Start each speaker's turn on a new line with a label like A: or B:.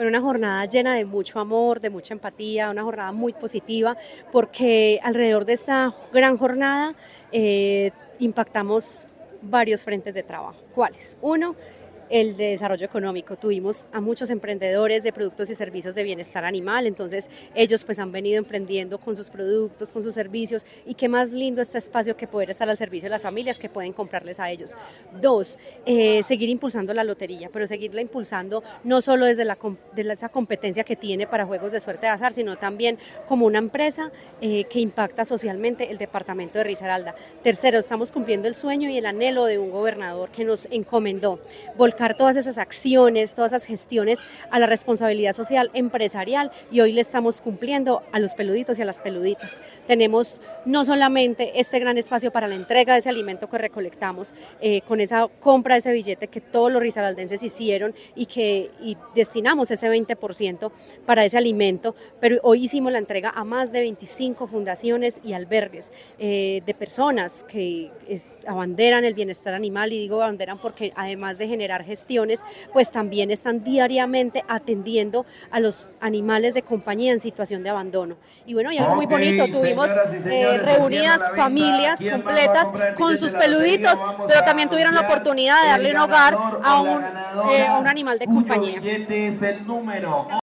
A: Bueno, una jornada llena de mucho amor, de mucha empatía, una jornada muy positiva, porque alrededor de esta gran jornada impactamos varios frentes de trabajo. ¿Cuáles? Uno, el de desarrollo económico. Tuvimos a muchos emprendedores de productos y servicios de bienestar animal, entonces ellos pues han venido emprendiendo con sus productos, con sus servicios, y qué más lindo este espacio que poder estar al servicio de las familias que pueden comprarles a ellos. Dos, seguir impulsando la lotería, pero seguirla impulsando no solo desde esa competencia que tiene para juegos de suerte de azar, sino también como una empresa que impacta socialmente el departamento de Risaralda. Tercero, estamos cumpliendo el sueño y el anhelo de un gobernador que nos encomendó volcar todas esas acciones, todas esas gestiones a la responsabilidad social empresarial, y hoy le estamos cumpliendo a los peluditos y a las peluditas. Tenemos no solamente este gran espacio para la entrega de ese alimento que recolectamos, con esa compra de ese billete que todos los risaraldenses hicieron y destinamos ese 20% para ese alimento, pero hoy hicimos la entrega a más de 25 fundaciones y albergues de personas que abanderan el bienestar animal, y digo abanderan porque además de generar gestiones, pues también están diariamente atendiendo a los animales de compañía en situación de abandono. Y bueno, y algo muy bonito, tuvimos
B: señoras y señores, se cierra
A: reunidas
B: la venta.
A: familias
B: ¿Quién más va a
A: completas
B: comprar el
A: con
B: billete
A: sus
B: de la lotería?
A: peluditos,
B: Vamos
A: pero
B: a
A: también tuvieron la
B: anunciar
A: oportunidad de
B: el
A: darle un hogar
B: ganador
A: a
B: o la
A: un
B: ganadora
A: animal de
B: cuyo
A: compañía.
B: billete es el número